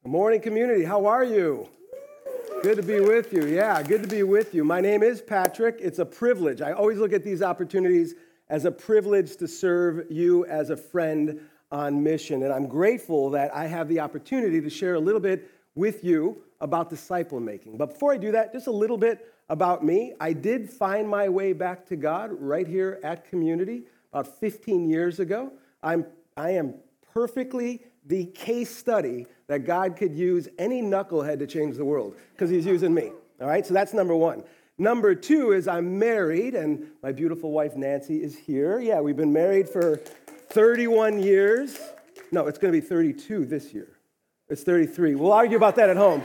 Morning, community. How are you? Good to be with you. Yeah, good to be with you. My name is Patrick. It's a privilege. I always look at these opportunities as a privilege to serve you as a friend on mission. And I'm grateful that I have the opportunity to share a little bit with you about disciple making. But before I do that, just a little bit about me. I did find my way back to God right here at Community about 15 years ago. I am perfectly the case study that God could use any knucklehead to change the world because he's using me. All right, so that's number one. Number two is I'm married, and my beautiful wife Nancy is here. Yeah, we've been married for 31 years. No, it's going to be 32 this year. It's 33. We'll argue about that at home.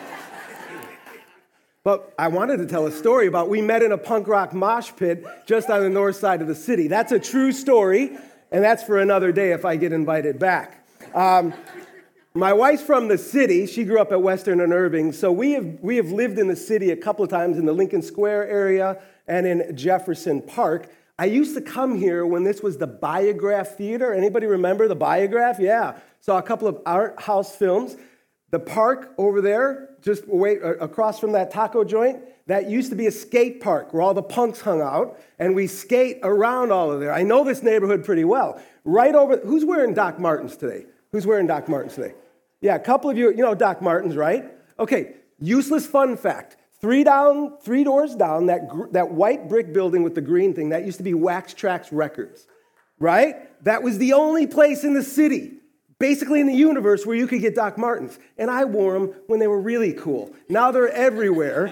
But I wanted to tell a story about we met in a punk rock mosh pit just on the north side of the city. That's a true story, and that's for another day if I get invited back. My wife's from the city. She grew up at Western and Irving. So we have lived in the city a couple of times in the Lincoln Square area and in Jefferson Park. I used to come here when this was the Biograph Theater. Anybody remember the Biograph? Yeah. Saw a couple of art house films. The park over there, just across from that taco joint, that used to be a skate park where all the punks hung out, and we skate around all of there. I know this neighborhood pretty well. Right over, who's wearing Doc Martens today? Who's wearing Doc Martens today? Yeah, a couple of you know Doc Martens, right? Okay, useless fun fact. Three doors down, that white brick building with the green thing, that used to be Wax Trax Records, right? That was the only place in the city, basically in the universe, where you could get Doc Martens. And I wore them when they were really cool. Now they're everywhere.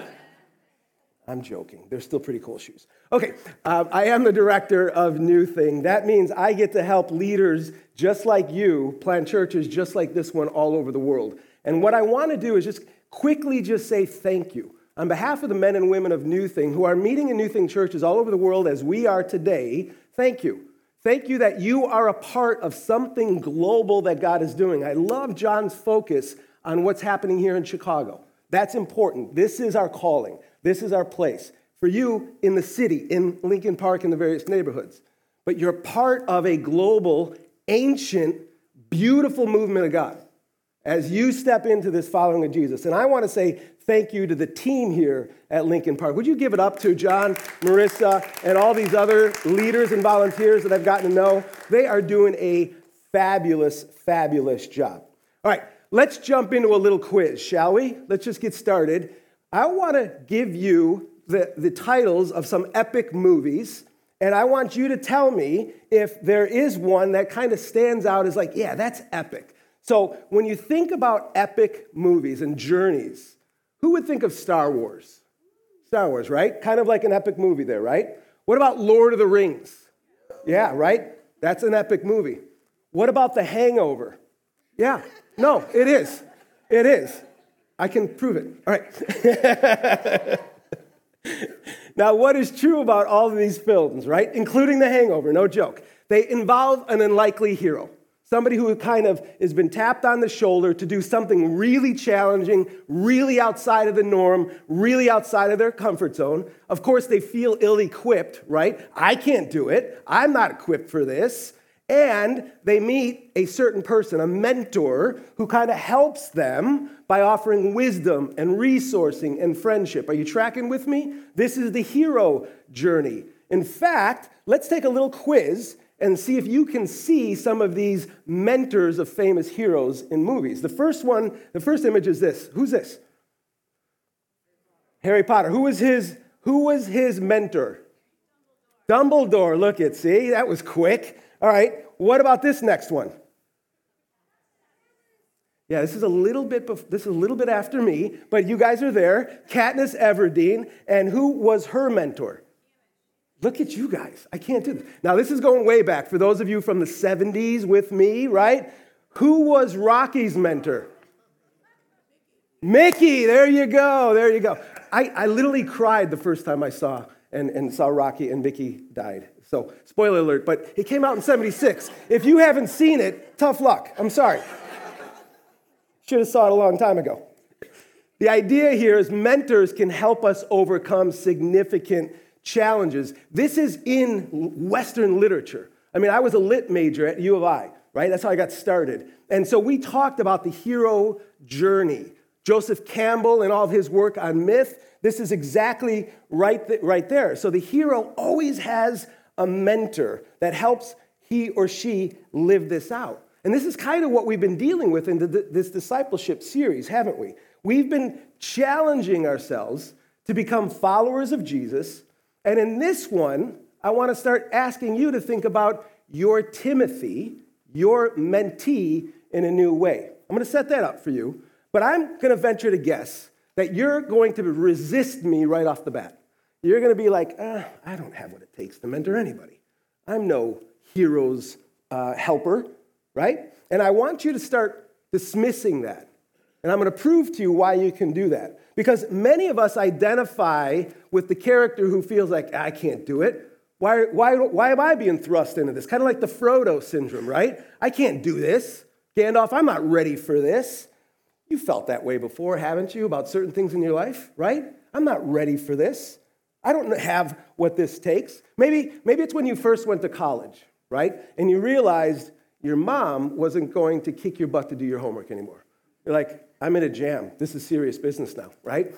I'm joking. They're still pretty cool shoes. Okay, I am the director of New Thing. That means I get to help leaders just like you plant churches just like this one all over the world. And what I want to do is just quickly say thank you. On behalf of the men and women of New Thing who are meeting in New Thing churches all over the world as we are today, thank you. Thank you that you are a part of something global that God is doing. I love John's focus on what's happening here in Chicago. That's important. This is our calling. This is our place. For you in the city, in Lincoln Park, in the various neighborhoods. But you're part of a global, ancient, beautiful movement of God as you step into this following of Jesus. And I want to say thank you to the team here at Lincoln Park. Would you give it up to John, Marissa, and all these other leaders and volunteers that I've gotten to know? They are doing a fabulous, fabulous job. All right, let's jump into a little quiz, shall we? Let's just get started. I want to give you the titles of some epic movies, and I want you to tell me if there is one that kind of stands out as like, yeah, that's epic. So when you think about epic movies and journeys, who would think of Star Wars? Star Wars, right? Kind of like an epic movie there, right? What about Lord of the Rings? Yeah, right? That's an epic movie. What about The Hangover? Yeah, no, it is. It is. I can prove it. All right. Now, what is true about all of these films, right? Including The Hangover, no joke. They involve an unlikely hero. Somebody who kind of has been tapped on the shoulder to do something really challenging, really outside of the norm, really outside of their comfort zone. Of course, they feel ill-equipped, right? I can't do it. I'm not equipped for this. And they meet a certain person, a mentor, who kind of helps them by offering wisdom and resourcing and friendship. Are you tracking with me? This is the hero journey. In fact, let's take a little quiz and see if you can see some of these mentors of famous heroes in movies. The first image is this. Who's this? Harry Potter. Who was his mentor? Dumbledore. Look at, see, that was quick. All right, what about this next one? Yeah, this is a little bit after me, but you guys are there. Katniss Everdeen, and who was her mentor? Look at you guys. I can't do this. Now, this is going way back. For those of you from the 70s with me, right? Who was Rocky's mentor? Mickey, there you go, there you go. I literally cried the first time I saw Rocky and Mickey died. So, spoiler alert, but it came out in 76. If you haven't seen it, tough luck. I'm sorry. Should have saw it a long time ago. The idea here is mentors can help us overcome significant challenges. This is in Western literature. I mean, I was a lit major at U of I. right? That's how I got started. And so we talked about the hero journey. Joseph Campbell and all of his work on myth, this is exactly right there. So the hero always has a mentor that helps he or she live this out. And this is kind of what we've been dealing with in this discipleship series, haven't we? We've been challenging ourselves to become followers of Jesus. And in this one, I want to start asking you to think about your Timothy, your mentee, in a new way. I'm going to set that up for you, but I'm going to venture to guess that you're going to resist me right off the bat. You're going to be like, I don't have what it takes to mentor anybody. I'm no hero's helper, right? And I want you to start dismissing that. And I'm going to prove to you why you can do that. Because many of us identify with the character who feels like, I can't do it. Why am I being thrust into this? Kind of like the Frodo syndrome, right? I can't do this. Gandalf, I'm not ready for this. You felt that way before, haven't you, about certain things in your life, right? I'm not ready for this. I don't have what this takes. Maybe it's when you first went to college, right? And you realized your mom wasn't going to kick your butt to do your homework anymore. You're like, I'm in a jam. This is serious business now, right?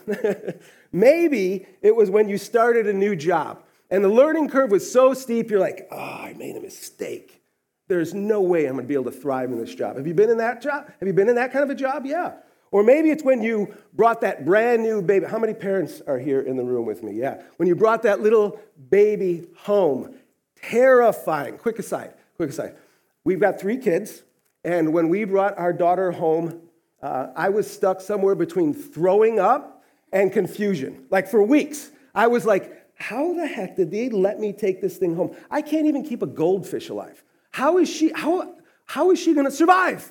Maybe it was when you started a new job and the learning curve was so steep, you're like, I made a mistake. There's no way I'm going to be able to thrive in this job. Have you been in that job? Have you been in that kind of a job? Yeah. Or maybe it's when you brought that brand new baby. How many parents are here in the room with me? Yeah. When you brought that little baby home. Terrifying. Quick aside. We've got 3 kids, and when we brought our daughter home, I was stuck somewhere between throwing up and confusion. Like for weeks. I was like, how the heck did they let me take this thing home? I can't even keep a goldfish alive. How is she going to survive?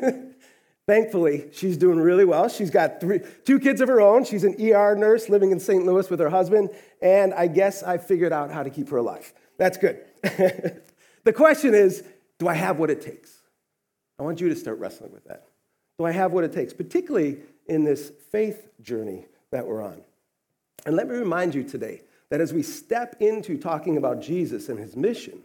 Thankfully, she's doing really well. She's got 2 kids of her own. She's an ER nurse living in St. Louis with her husband, and I guess I figured out how to keep her alive. That's good. The question is, do I have what it takes? I want you to start wrestling with that. Do I have what it takes, particularly in this faith journey that we're on? And let me remind you today that as we step into talking about Jesus and his mission,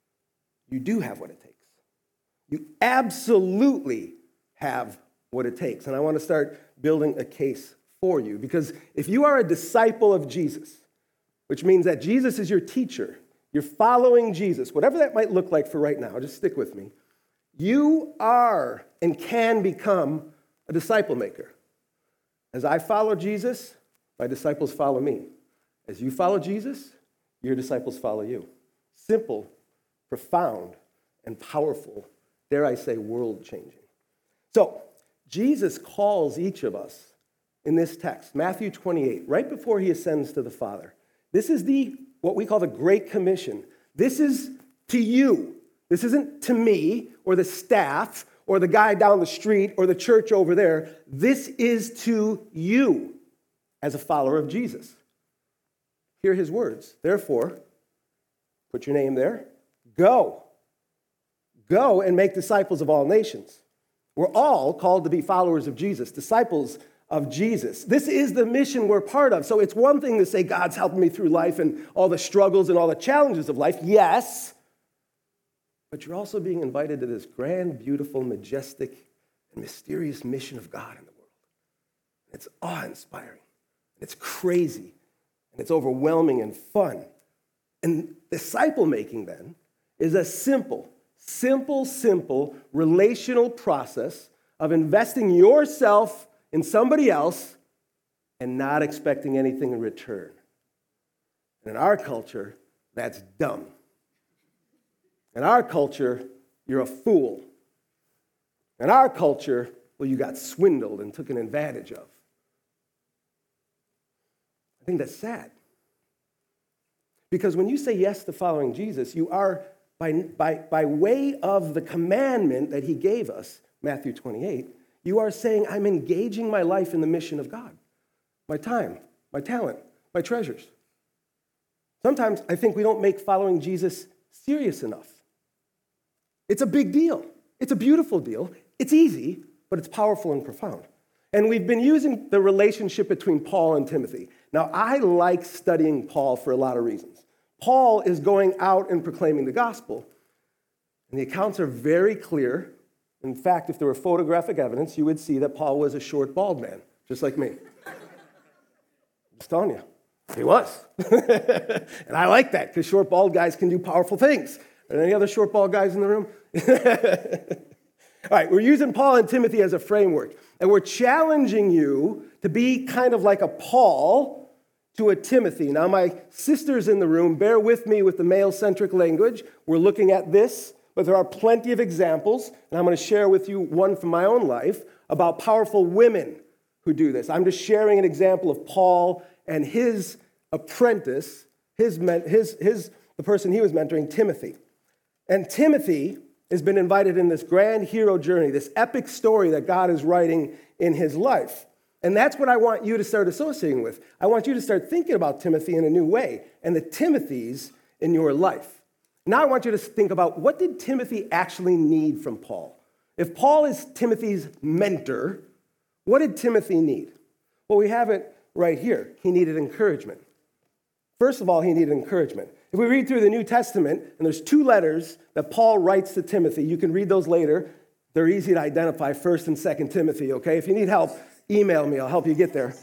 you do have what it takes. You absolutely have what it takes. And I want to start building a case for you, because if you are a disciple of Jesus, which means that Jesus is your teacher, you're following Jesus, whatever that might look like for right now, just stick with me, you are and can become a disciple maker. As I follow Jesus, my disciples follow me. As you follow Jesus, your disciples follow you. Simple, profound, and powerful, dare I say, world-changing. So, Jesus calls each of us in this text, Matthew 28, right before he ascends to the Father. This is what we call the Great Commission. This is to you. This isn't to me or the staff or the guy down the street or the church over there. This is to you as a follower of Jesus. Hear his words. Therefore, put your name there. Go. Go and make disciples of all nations. We're all called to be followers of Jesus, disciples of Jesus. This is the mission we're part of. So it's one thing to say, God's helping me through life and all the struggles and all the challenges of life. Yes. But you're also being invited to this grand, beautiful, majestic, and mysterious mission of God in the world. It's awe-inspiring. It's crazy. And it's overwhelming and fun. And disciple-making, then, is a simple relational process of investing yourself in somebody else and not expecting anything in return. And in our culture, that's dumb. In our culture, you're a fool. In our culture, well, you got swindled and taken advantage of. I think that's sad. Because when you say yes to following Jesus, you are, by way of the commandment that he gave us, Matthew 28, you are saying, I'm engaging my life in the mission of God. My time, my talent, my treasures. Sometimes I think we don't make following Jesus serious enough. It's a big deal. It's a beautiful deal. It's easy, but it's powerful and profound. And we've been using the relationship between Paul and Timothy. Now, I like studying Paul for a lot of reasons. Paul is going out and proclaiming the gospel. And the accounts are very clear. In fact, if there were photographic evidence, you would see that Paul was a short, bald man, just like me. I'm just telling you, he was. And I like that, because short, bald guys can do powerful things. Are there any other short, bald guys in the room? All right, we're using Paul and Timothy as a framework, and we're challenging you to be kind of like a Paul to a Timothy. Now, my sisters in the room, bear with me with the male-centric language. We're looking at this, but there are plenty of examples, and I'm going to share with you one from my own life about powerful women who do this. I'm just sharing an example of Paul and his apprentice, the person he was mentoring, Timothy. And Timothy has been invited in this grand hero journey, this epic story that God is writing in his life. And that's what I want you to start associating with. I want you to start thinking about Timothy in a new way and the Timothys in your life. Now I want you to think about, what did Timothy actually need from Paul? If Paul is Timothy's mentor, what did Timothy need? Well, we have it right here. He needed encouragement. First of all, he needed encouragement. If we read through the New Testament, and there's 2 letters that Paul writes to Timothy, you can read those later. They're easy to identify, 1st and 2nd Timothy, okay? If you need help, email me. I'll help you get there.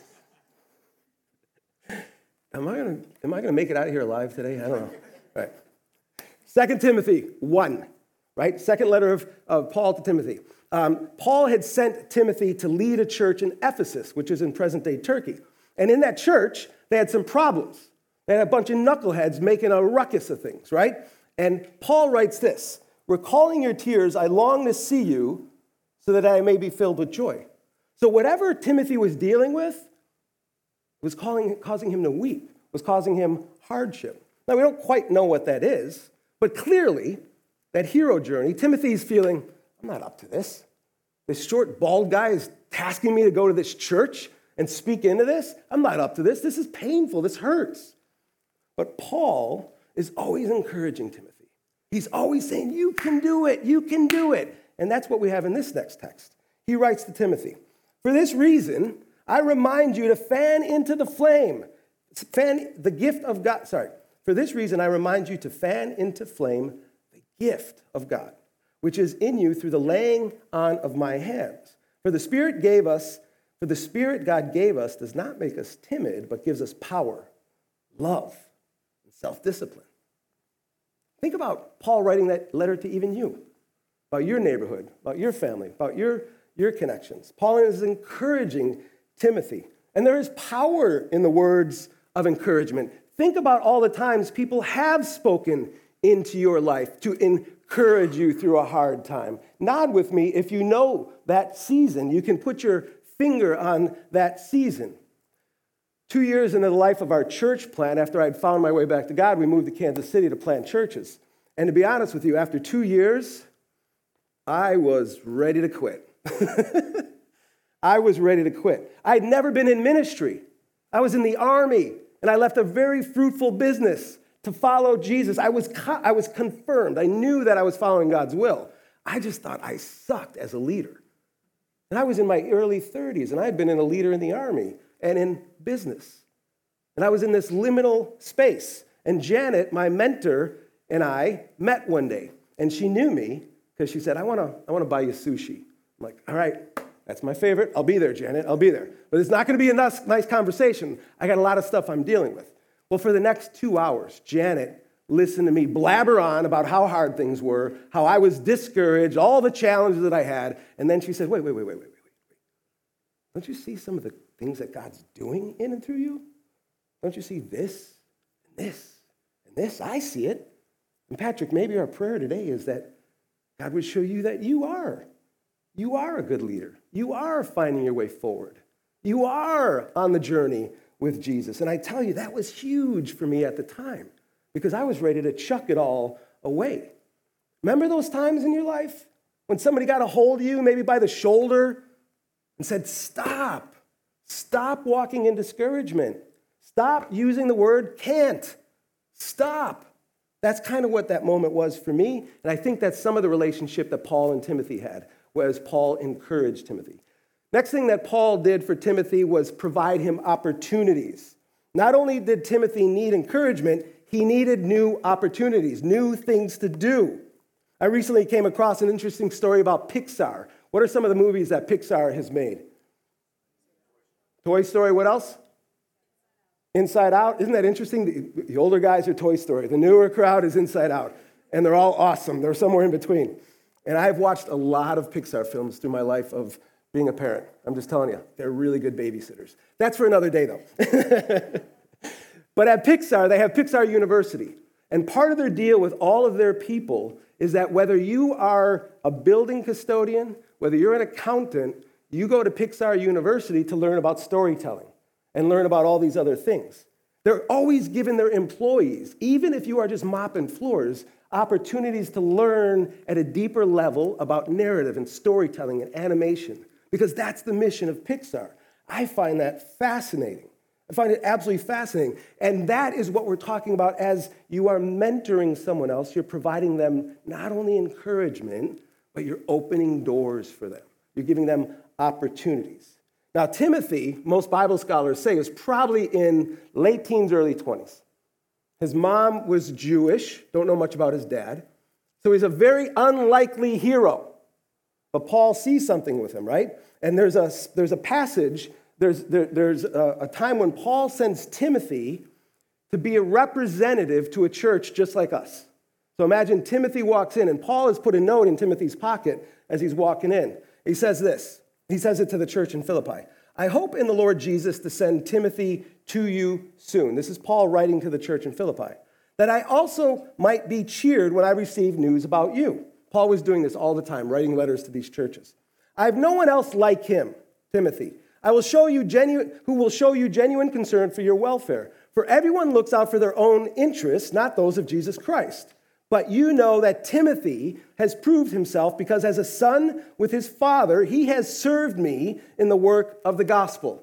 Am I gonna make it out of here alive today? I don't know. All right. 2 Timothy 1, right? Second letter of Paul to Timothy. Paul had sent Timothy to lead a church in Ephesus, which is in present-day Turkey. And in that church, they had some problems. They had a bunch of knuckleheads making a ruckus of things, right? And Paul writes this: "Recalling your tears, I long to see you so that I may be filled with joy." So whatever Timothy was dealing with was causing him to weep, was causing him hardship. Now, we don't quite know what that is, but clearly, that hero journey, Timothy's feeling, I'm not up to this. This short, bald guy is tasking me to go to this church and speak into this. I'm not up to this. This is painful. This hurts. But Paul is always encouraging Timothy. He's always saying, you can do it, you can do it. And that's what we have in this next text. He writes to Timothy, "For this reason, I remind you to fan into the flame, the gift of God." For this reason, I remind you to fan into flame the gift of God, which is in you through the laying on of my hands. For the Spirit God gave us does not make us timid, but gives us power, love, self-discipline. Think about Paul writing that letter to even you, about your neighborhood, about your family, about your connections. Paul is encouraging Timothy. And there is power in the words of encouragement. Think about all the times people have spoken into your life to encourage you through a hard time. Nod with me if you know that season. You can put your finger on that season. 2 years into the life of our church plant, after I'd found my way back to God, we moved to Kansas City to plant churches. And to be honest with you, after 2 years, I was ready to quit. I was ready to quit. I'd never been in ministry. I was in the army, and I left a very fruitful business to follow Jesus. I was confirmed. I knew that I was following God's will. I just thought I sucked as a leader. And I was in my early 30s, and I had been a leader in the army and in business. And I was in this liminal space. And Janet, my mentor, and I met one day. And she knew me because she said, I want to buy you sushi. I'm like, all right, that's my favorite. I'll be there, Janet. I'll be there. But it's not going to be a nice conversation. I got a lot of stuff I'm dealing with. Well, for the next 2 hours, Janet listened to me blabber on about how hard things were, how I was discouraged, all the challenges that I had. And then she said, wait. Don't you see some of the things that God's doing in and through you? Don't you see this and this and this? I see it. And Patrick, maybe our prayer today is that God would show you that you are a good leader. You are finding your way forward. You are on the journey with Jesus. And I tell you, that was huge for me at the time because I was ready to chuck it all away. Remember those times in your life when somebody got a hold of you, maybe by the shoulder, and said, stop. Stop walking in discouragement. Stop using the word can't. Stop. That's kind of what that moment was for me. And I think that's some of the relationship that Paul and Timothy had, whereas Paul encouraged Timothy. Next thing that Paul did for Timothy was provide him opportunities. Not only did Timothy need encouragement, he needed new opportunities, new things to do. I recently came across an interesting story about Pixar. What are some of the movies that Pixar has made? Toy Story, what else? Inside Out. Isn't that interesting? The older guys are Toy Story. The newer crowd is Inside Out. And they're all awesome. They're somewhere in between. And I've watched a lot of Pixar films through my life of being a parent. I'm just telling you, they're really good babysitters. That's for another day, though. But at Pixar, they have Pixar University. And part of their deal with all of their people is that whether you are a building custodian, whether you're an accountant, you go to Pixar University to learn about storytelling and learn about all these other things. They're always giving their employees, even if you are just mopping floors, opportunities to learn at a deeper level about narrative and storytelling and animation, because that's the mission of Pixar. I find that fascinating. I find it absolutely fascinating. And that is what we're talking about as you are mentoring someone else. You're providing them not only encouragement, but you're opening doors for them. You're giving them opportunities. Now, Timothy, most Bible scholars say, is probably in late teens, early 20s. His mom was Jewish, don't know much about his dad. So he's a very unlikely hero. But Paul sees something with him, right? And there's a passage, there's a time when Paul sends Timothy to be a representative to a church just like us. So imagine Timothy walks in, and Paul has put a note in Timothy's pocket as he's walking in. He says this. He says it to the church in Philippi. I hope in the Lord Jesus to send Timothy to you soon. This is Paul writing to the church in Philippi. That I also might be cheered when I receive news about you. Paul was doing this all the time, writing letters to these churches. I have no one else like him, Timothy. Who will show you genuine concern for your welfare. For everyone looks out for their own interests, not those of Jesus Christ. But you know that Timothy has proved himself because as a son with his father, he has served me in the work of the gospel.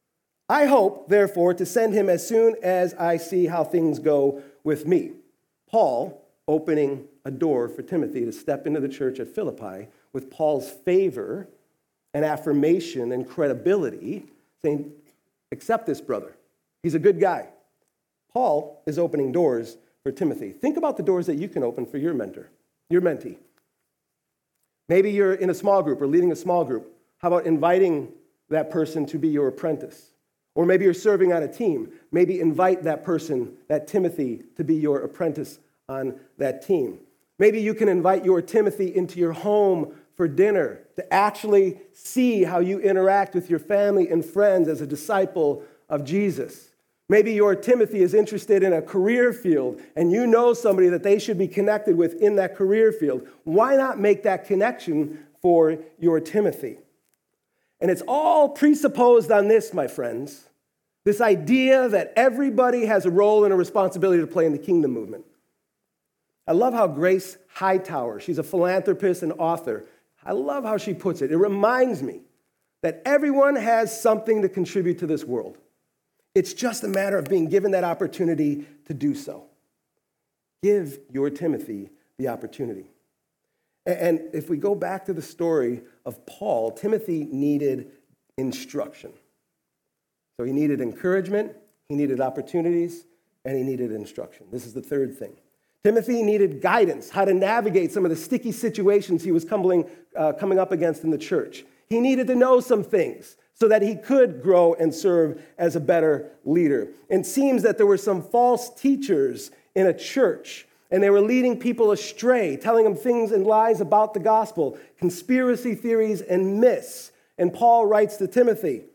I hope, therefore, to send him as soon as I see how things go with me. Paul opening a door for Timothy to step into the church at Philippi with Paul's favor and affirmation and credibility, saying, accept this brother. He's a good guy. Paul is opening doors for Timothy. Think about the doors that you can open for your mentor, your mentee. Maybe you're in a small group or leading a small group. How about inviting that person to be your apprentice? Or maybe you're serving on a team. Maybe invite that person, that Timothy, to be your apprentice on that team. Maybe you can invite your Timothy into your home for dinner to actually see how you interact with your family and friends as a disciple of Jesus. Maybe your Timothy is interested in a career field and you know somebody that they should be connected with in that career field. Why not make that connection for your Timothy? And it's all presupposed on this, my friends, this idea that everybody has a role and a responsibility to play in the kingdom movement. I love how Grace Hightower, she's a philanthropist and author, I love how she puts it. It reminds me that everyone has something to contribute to this world. It's just a matter of being given that opportunity to do so. Give your Timothy the opportunity. And if we go back to the story of Paul, Timothy needed instruction. So he needed encouragement, he needed opportunities, and he needed instruction. This is the third thing. Timothy needed guidance, how to navigate some of the sticky situations he was coming up against in the church. He needed to know some things so that he could grow and serve as a better leader. It seems that there were some false teachers in a church, and they were leading people astray, telling them things and lies about the gospel, conspiracy theories and myths. And Paul writes to Timothy,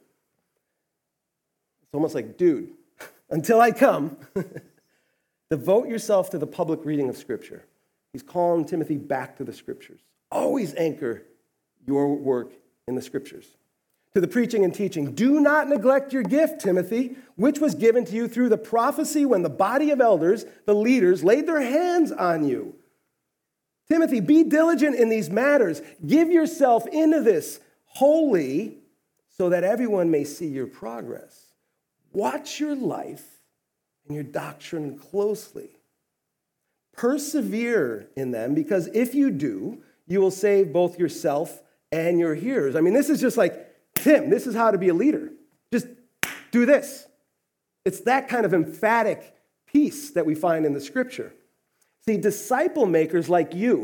it's almost like, dude, until I come, devote yourself to the public reading of Scripture. He's calling Timothy back to the Scriptures. Always anchor your work in the Scriptures. To the preaching and teaching, do not neglect your gift, Timothy, which was given to you through the prophecy when the body of elders, the leaders, laid their hands on you. Timothy, be diligent in these matters. Give yourself into this wholly so that everyone may see your progress. Watch your life and your doctrine closely. Persevere in them, because if you do, you will save both yourself and your hearers. I mean, this is just like, Tim, this is how to be a leader. Just do this. It's that kind of emphatic piece that we find in the Scripture. See, disciple makers like you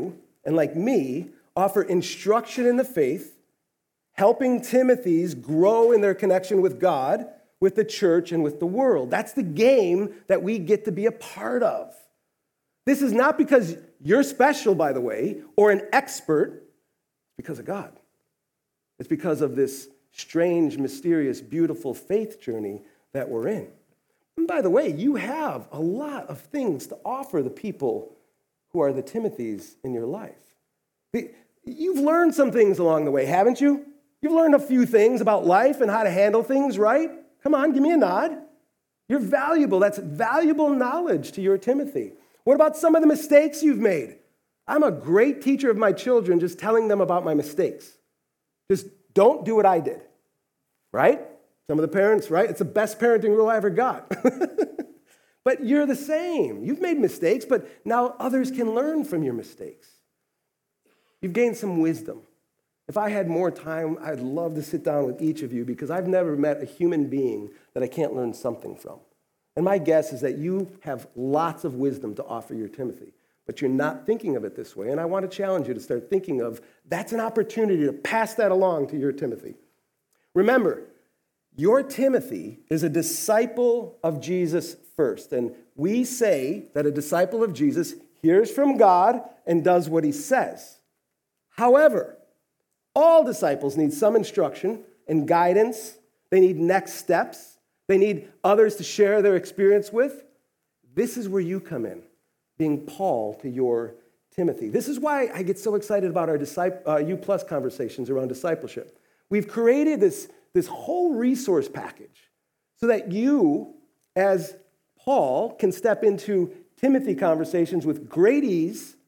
and like me, offer instruction in the faith, helping Timothy's grow in their connection with God, with the church, and with the world. That's the game that we get to be a part of. This is not because you're special, by the way, or an expert. It's because of God. It's because of this strange, mysterious, beautiful faith journey that we're in. And by the way, you have a lot of things to offer the people who are the Timothys in your life. You've learned some things along the way, haven't you? You've learned a few things about life and how to handle things, right? Come on, give me a nod. You're valuable. That's valuable knowledge to your Timothy. What about some of the mistakes you've made? I'm a great teacher of my children just telling them about my mistakes. Just don't do what I did, right? Some of the parents, right? It's the best parenting rule I ever got. But you're the same. You've made mistakes, but now others can learn from your mistakes. You've gained some wisdom. If I had more time, I'd love to sit down with each of you because I've never met a human being that I can't learn something from. And my guess is that you have lots of wisdom to offer your Timothy, but you're not thinking of it this way. And I want to challenge you to start thinking of that's an opportunity to pass that along to your Timothy. Remember, your Timothy is a disciple of Jesus first. And we say that a disciple of Jesus hears from God and does what he says. However, all disciples need some instruction and guidance. They need next steps. They need others to share their experience with. This is where you come in, being Paul to your Timothy. This is why I get so excited about our U Plus conversations around discipleship. We've created this whole resource package so that you, as Paul, can step into Timothy conversations with great ease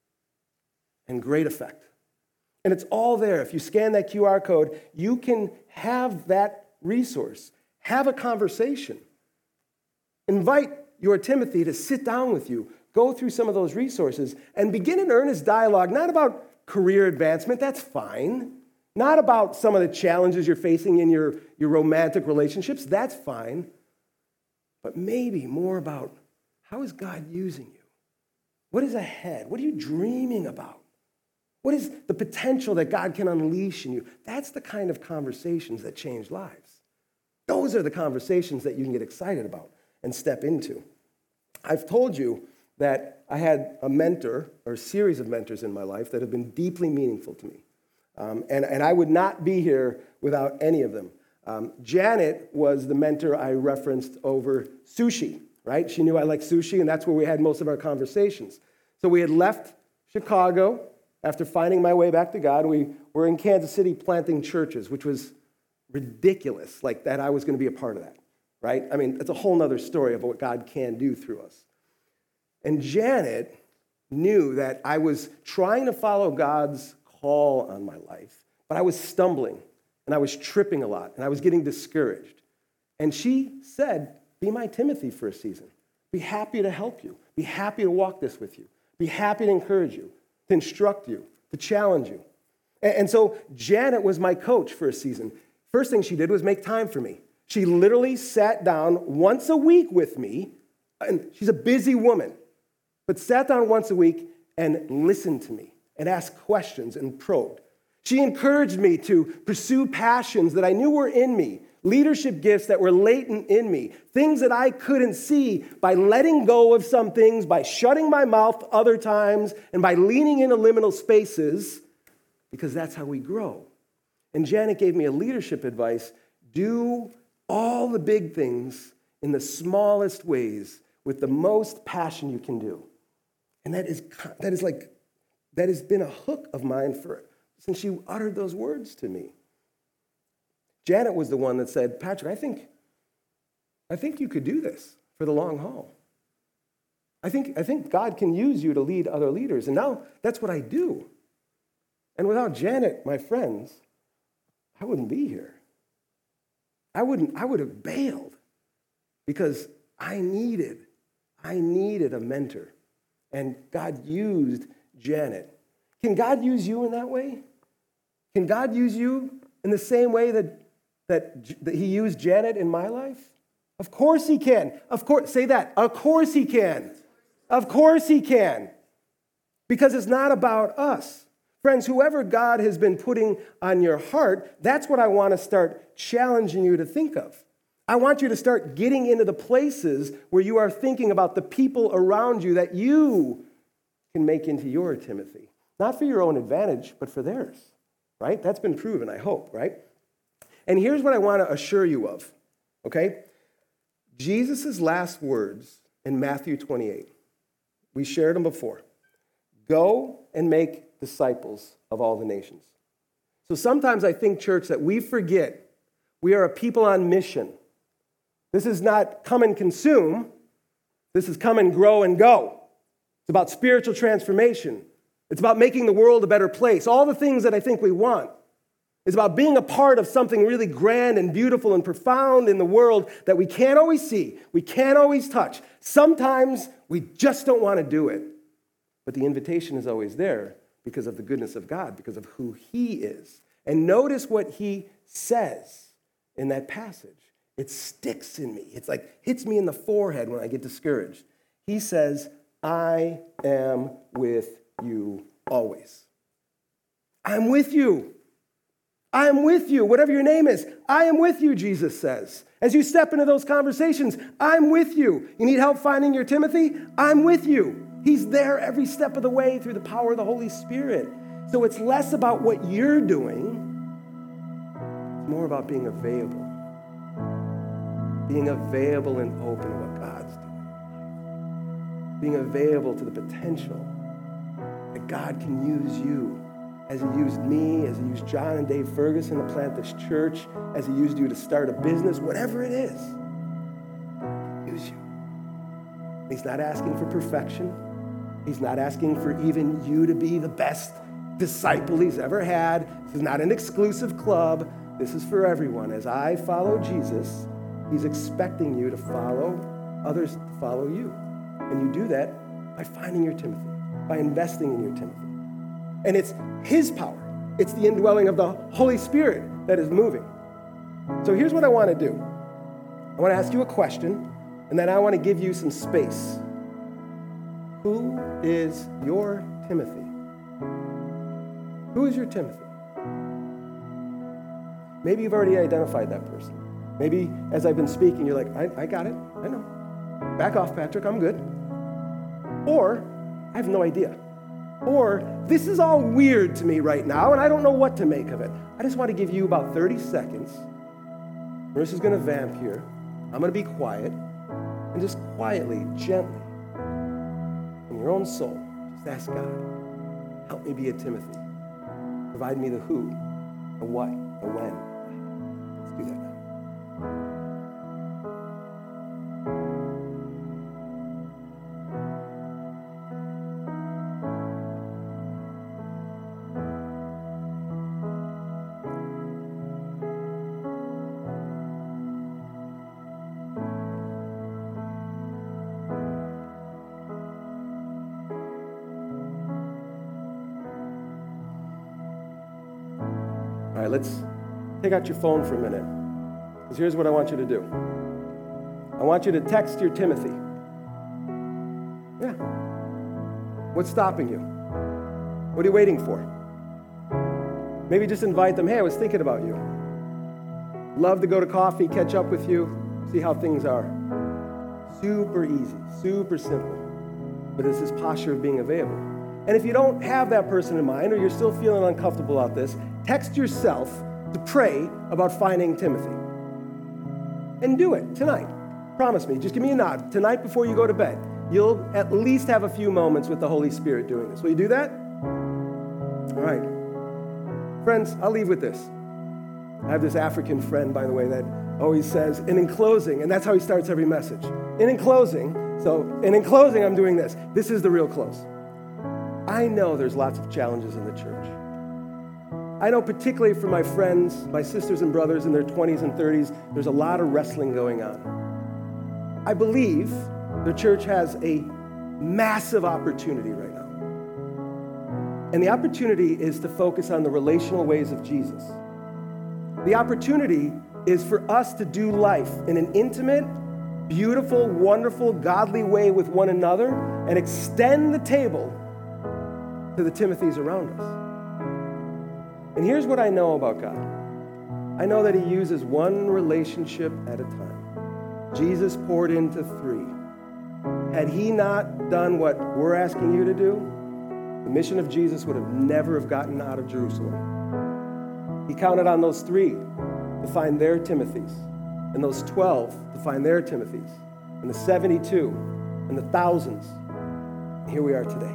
and great effect. And it's all there. If you scan that QR code, you can have that resource, have a conversation. Invite your Timothy to sit down with you, go through some of those resources, and begin an earnest dialogue, not about career advancement, that's fine. Not about some of the challenges you're facing in your romantic relationships, that's fine. But maybe more about how is God using you? What is ahead? What are you dreaming about? What is the potential that God can unleash in you? That's the kind of conversations that change lives. Those are the conversations that you can get excited about and step into. I've told you that I had a mentor or a series of mentors in my life that have been deeply meaningful to me. And I would not be here without any of them. Janet was the mentor I referenced over sushi, right? She knew I liked sushi, and that's where we had most of our conversations. So we had left Chicago after finding my way back to God. We were in Kansas City planting churches, which was ridiculous, like that I was going to be a part of that, right? I mean, it's a whole other story of what God can do through us. And Janet knew that I was trying to follow God's call on my life, but I was stumbling and I was tripping a lot and I was getting discouraged. And she said, be my Timothy for a season. Be happy to help you. Be happy to walk this with you. Be happy to encourage you, to instruct you, to challenge you. And so Janet was my coach for a season. First thing she did was make time for me. She literally sat down once a week with me, and she's a busy woman, but sat down once a week and listened to me and asked questions and probed. She encouraged me to pursue passions that I knew were in me, leadership gifts that were latent in me, things that I couldn't see by letting go of some things, by shutting my mouth other times, and by leaning into liminal spaces, because that's how we grow. And Janet gave me a leadership advice: do all the big things in the smallest ways with the most passion you can do. And that has been a hook of mine since she uttered those words to me. Janet was the one that said, Patrick, I think you could do this for the long haul. I think God can use you to lead other leaders. And now that's what I do. And without Janet, my friends, I wouldn't be here. I would have bailed because I needed a mentor. And God used Janet. Can God use you in that way? Can God use you in the same way that he used Janet in my life? Of course he can. Of course, say that. Of course he can. Of course he can. because it's not about us. Friends, whoever God has been putting on your heart, that's what I want to start challenging you to think of. I want you to start getting into the places where you are thinking about the people around you that you can make into your Timothy. Not for your own advantage, but for theirs, right? That's been proven, I hope, right? And here's what I want to assure you of, okay? Jesus' last words in Matthew 28, we shared them before. Go and make disciples of all the nations. So sometimes I think, church, that we forget we are a people on mission. This is not come and consume. This is come and grow and go. It's about spiritual transformation. It's about making the world a better place. All the things that I think we want. It's about being a part of something really grand and beautiful and profound in the world that we can't always see. We can't always touch. Sometimes we just don't want to do it. But the invitation is always there because of the goodness of God, because of who he is. And notice what he says in that passage. It sticks in me. It's like hits me in the forehead when I get discouraged. He says, I am with you always. I'm with you. I am with you, whatever your name is. I am with you, Jesus says. As you step into those conversations, I'm with you. You need help finding your Timothy? I'm with you. He's there every step of the way through the power of the Holy Spirit. So it's less about what you're doing. It's more about being available. Being available and open to what God's doing. Being available to the potential that God can use you as he used me, as he used John and Dave Ferguson to plant this church, as he used you to start a business, whatever it is, God can use you. He's not asking for perfection. He's not asking for even you to be the best disciple he's ever had. This is not an exclusive club. This is for everyone. As I follow Jesus, he's expecting you to follow others to follow you. And you do that by finding your Timothy, by investing in your Timothy. And it's his power. It's the indwelling of the Holy Spirit that is moving. So here's what I want to do. I want to ask you a question, and then I want to give you some space. Who is your Timothy? Who is your Timothy? Maybe you've already identified that person. Maybe as I've been speaking, you're like, I got it. I know. Back off, Patrick. I'm good. Or, I have no idea. Or, this is all weird to me right now, and I don't know what to make of it. I just want to give you about 30 seconds. Marissa's going to vamp here. I'm going to be quiet. And just quietly, gently, in your own soul, just ask God, help me be a Timothy. Provide me the who, the what, the when. Let's do that now. All right, let's take out your phone for a minute, because here's what I want you to do. I want you to text your Timothy. Yeah. What's stopping you? What are you waiting for? Maybe just invite them, hey, I was thinking about you. Love to go to coffee, catch up with you, see how things are. Super easy, super simple. But it's this posture of being available. And if you don't have that person in mind, or you're still feeling uncomfortable about this, text yourself to pray about finding Timothy. And do it tonight. Promise me. Just give me a nod. Tonight before you go to bed, you'll at least have a few moments with the Holy Spirit doing this. Will you do that? All right. Friends, I'll leave with this. I have this African friend, by the way, that always says, and in closing, and that's how he starts every message. And in closing, I'm doing this. This is the real close. I know there's lots of challenges in the church. I know particularly for my friends, my sisters and brothers in their 20s and 30s, there's a lot of wrestling going on. I believe the church has a massive opportunity right now. And the opportunity is to focus on the relational ways of Jesus. The opportunity is for us to do life in an intimate, beautiful, wonderful, godly way with one another and extend the table to the Timothys around us. And here's what I know about God. I know that he uses one relationship at a time. Jesus poured into 3. Had he not done what we're asking you to do, the mission of Jesus would have never have gotten out of Jerusalem. He counted on those 3 to find their Timothys, and those 12 to find their Timothys, and the 72, and the thousands. And here we are today.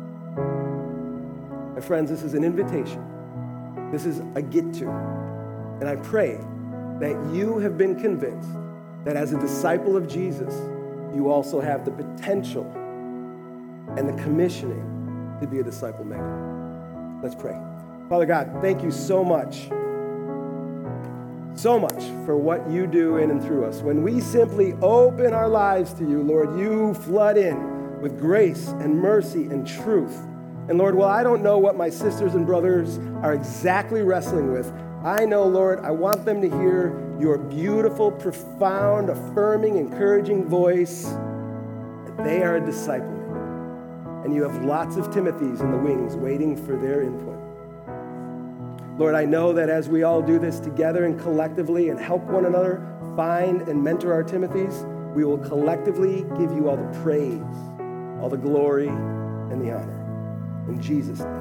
My friends, this is an invitation. This is a get to. And I pray that you have been convinced that as a disciple of Jesus, you also have the potential and the commissioning to be a disciple maker. Let's pray. Father God, thank you so much for what you do in and through us. When we simply open our lives to you, Lord, you flood in with grace and mercy and truth. And Lord, while I don't know what my sisters and brothers are exactly wrestling with, I know, Lord, I want them to hear your beautiful, profound, affirming, encouraging voice that they are a disciple. And you have lots of Timothys in the wings waiting for their input. Lord, I know that as we all do this together and collectively and help one another find and mentor our Timothys, we will collectively give you all the praise, all the glory, and the honor. In Jesus' name.